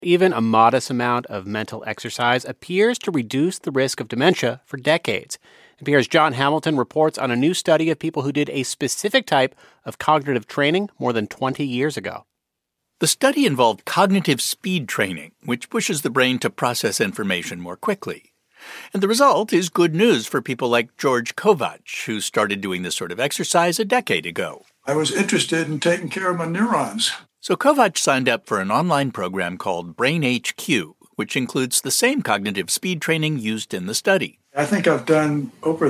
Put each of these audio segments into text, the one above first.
Even a modest amount of mental exercise appears to reduce the risk of dementia for decades. NPR's Jon Hamilton reports on a new study of people who did a specific type of cognitive training more than 20 years ago. The study involved cognitive speed training, which pushes the brain to process information more quickly. And the result is good news for people like George Kovacs, who started doing this sort of exercise a decade ago. I was interested in taking care of my neurons. So Kovacs signed up for an online program called BrainHQ, which includes the same cognitive speed training used in the study. I think I've done over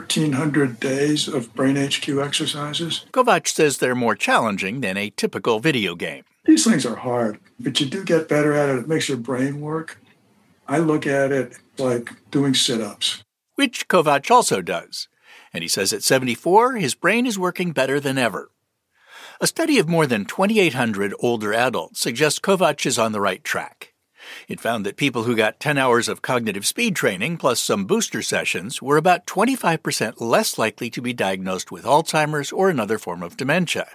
1,300 days of BrainHQ exercises. Kovacs says they're more challenging than a typical video game. These things are hard, but you do get better at it. It makes your brain work. I look at it like doing sit-ups. Which Kovacs also does. And he says at 74, his brain is working better than ever. A study of more than 2,800 older adults suggests Kovacs is on the right track. It found that people who got 10 hours of cognitive speed training plus some booster sessions were about 25% less likely to be diagnosed with Alzheimer's or another form of dementia.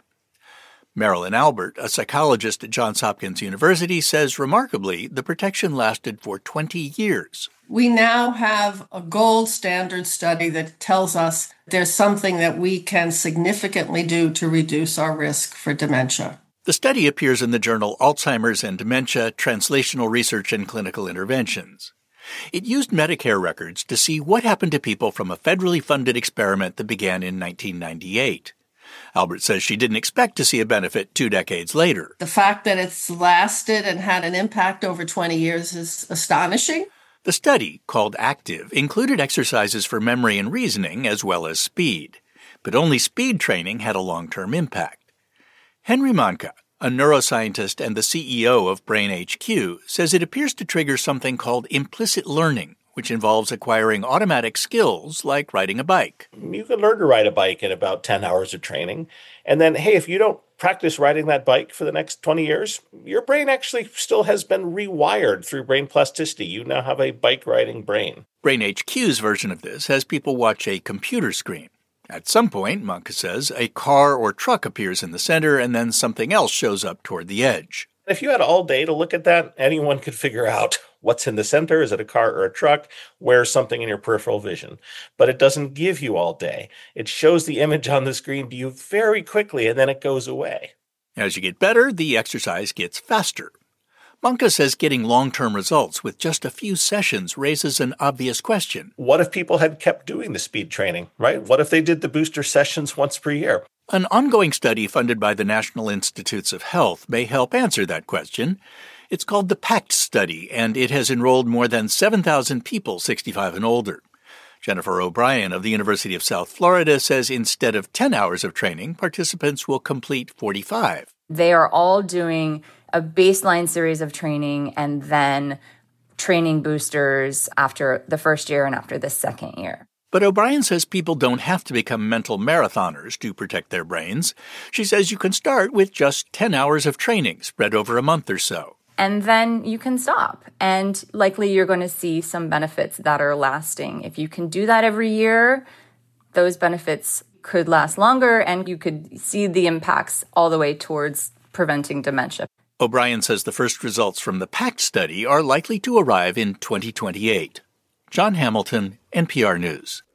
Marilyn Albert, a psychologist at Johns Hopkins University, says remarkably the protection lasted for 20 years. We now have a gold standard study that tells us there's something that we can significantly do to reduce our risk for dementia. The study appears in the journal Alzheimer's and Dementia, Translational Research and Clinical Interventions. It used Medicare records to see what happened to people from a federally funded experiment that began in 1998. Albert says she didn't expect to see a benefit 2 decades later. The fact that it's lasted and had an impact over 20 years is astonishing. The study, called ACTIVE, included exercises for memory and reasoning as well as speed. But only speed training had a long-term impact. Henry Manka, a neuroscientist and the CEO of BrainHQ, says it appears to trigger something called implicit learning, which involves acquiring automatic skills like riding a bike. You can learn to ride a bike in about 10 hours of training. And then, hey, if you don't practice riding that bike for the next 20 years, your brain actually still has been rewired through brain plasticity. You now have a bike-riding brain. BrainHQ's version of this has people watch a computer screen. At some point, Manka says, a car or truck appears in the center and then something else shows up toward the edge. If you had all day to look at that, anyone could figure out what's in the center. Is it a car or a truck? Where's something in your peripheral vision? But it doesn't give you all day. It shows the image on the screen to you very quickly, and then it goes away. As you get better, the exercise gets faster. Manka says getting long-term results with just a few sessions raises an obvious question. What if people had kept doing the speed training, right? What if they did the booster sessions once per year? An ongoing study funded by the National Institutes of Health may help answer that question. It's called the PACT study, and it has enrolled more than 7,000 people 65 and older. Jennifer O'Brien of the University of South Florida says instead of 10 hours of training, participants will complete 45. They are all doing a baseline series of training and then training boosters after the first year and after the second year. But O'Brien says people don't have to become mental marathoners to protect their brains. She says you can start with just 10 hours of training spread over a month or so. And then you can stop. And likely you're going to see some benefits that are lasting. If you can do that every year, those benefits could last longer and you could see the impacts all the way towards preventing dementia. O'Brien says the first results from the PACT study are likely to arrive in 2028. Jon Hamilton, NPR News.